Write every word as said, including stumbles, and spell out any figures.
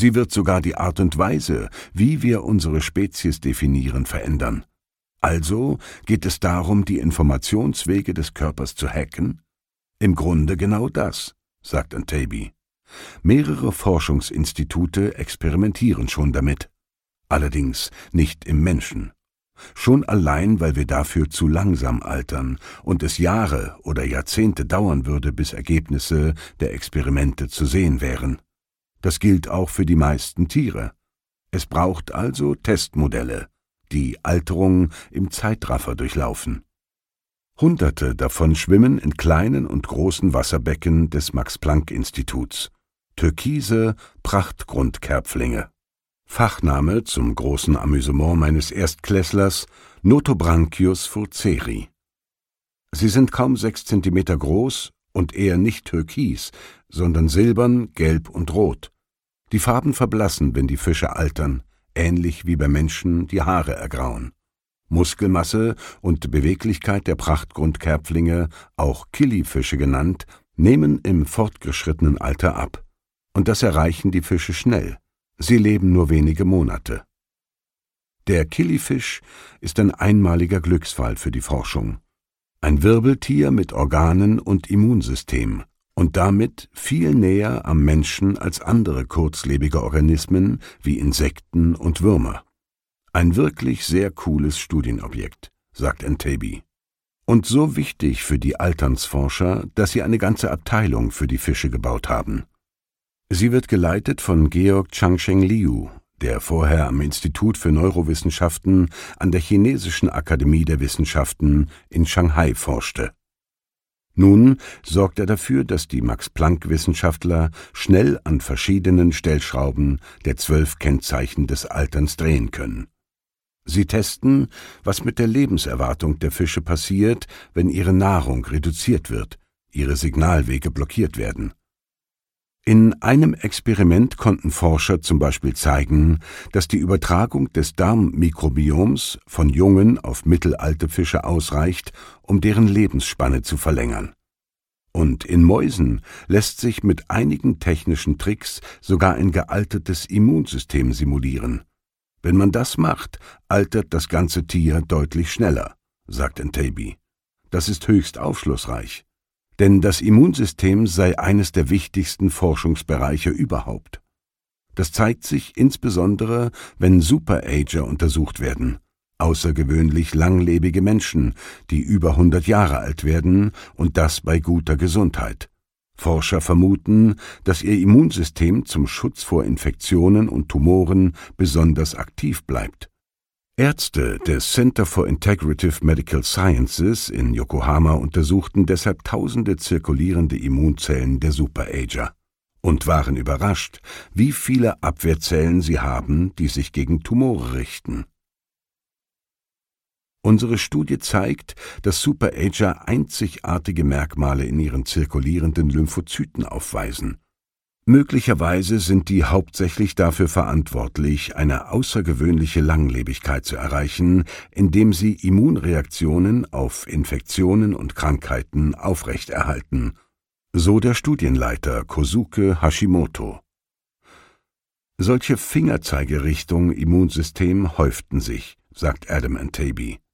Sie wird sogar die Art und Weise, wie wir unsere Spezies definieren, verändern. Also geht es darum, die Informationswege des Körpers zu hacken? Im Grunde genau das, sagt Antabi. Mehrere Forschungsinstitute experimentieren schon damit. Allerdings nicht im Menschen. Schon allein, weil wir dafür zu langsam altern und es Jahre oder Jahrzehnte dauern würde, bis Ergebnisse der Experimente zu sehen wären. Das gilt auch für die meisten Tiere. Es braucht also Testmodelle, die Alterung im Zeitraffer durchlaufen. Hunderte davon schwimmen in kleinen und großen Wasserbecken des Max-Planck-Instituts. Türkise Prachtgrundkerpflinge. Fachname zum großen Amüsement meines Erstklässlers Notobranchius furceri. Sie sind kaum sechs Zentimeter groß und eher nicht türkis, sondern silbern, gelb und rot. Die Farben verblassen, wenn die Fische altern, ähnlich wie bei Menschen die Haare ergrauen. Muskelmasse und Beweglichkeit der Prachtgrundkerpflinge, auch Killifische genannt, nehmen im fortgeschrittenen Alter ab. Und das erreichen die Fische schnell. Sie leben nur wenige Monate. Der Killifisch ist ein einmaliger Glücksfall für die Forschung. Ein Wirbeltier mit Organen und Immunsystem und damit viel näher am Menschen als andere kurzlebige Organismen wie Insekten und Würmer. Ein wirklich sehr cooles Studienobjekt, sagt Antabi. Und so wichtig für die Alternsforscher, dass sie eine ganze Abteilung für die Fische gebaut haben. Sie wird geleitet von Georg Changsheng Liu, der vorher am Institut für Neurowissenschaften an der Chinesischen Akademie der Wissenschaften in Shanghai forschte. Nun sorgt er dafür, dass die Max-Planck-Wissenschaftler schnell an verschiedenen Stellschrauben der zwölf Kennzeichen des Alterns drehen können. Sie testen, was mit der Lebenserwartung der Fische passiert, wenn ihre Nahrung reduziert wird, ihre Signalwege blockiert werden. In einem Experiment konnten Forscher zum Beispiel zeigen, dass die Übertragung des Darmmikrobioms von jungen auf mittelalte Fische ausreicht, um deren Lebensspanne zu verlängern. Und in Mäusen lässt sich mit einigen technischen Tricks sogar ein gealtertes Immunsystem simulieren. Wenn man das macht, altert das ganze Tier deutlich schneller, sagt Antabi. Das ist höchst aufschlussreich. Denn das Immunsystem sei eines der wichtigsten Forschungsbereiche überhaupt. Das zeigt sich insbesondere, wenn Superager untersucht werden, außergewöhnlich langlebige Menschen, die über hundert Jahre alt werden und das bei guter Gesundheit. Forscher vermuten, dass ihr Immunsystem zum Schutz vor Infektionen und Tumoren besonders aktiv bleibt. Ärzte des Center for Integrative Medical Sciences in Yokohama untersuchten deshalb tausende zirkulierende Immunzellen der Superager und waren überrascht, wie viele Abwehrzellen sie haben, die sich gegen Tumore richten. Unsere Studie zeigt, dass Superager einzigartige Merkmale in ihren zirkulierenden Lymphozyten aufweisen. Möglicherweise sind die hauptsächlich dafür verantwortlich, eine außergewöhnliche Langlebigkeit zu erreichen, indem sie Immunreaktionen auf Infektionen und Krankheiten aufrechterhalten, so der Studienleiter Kosuke Hashimoto. Solche Fingerzeigerichtung Immunsystem häuften sich, sagt Adam Antabi.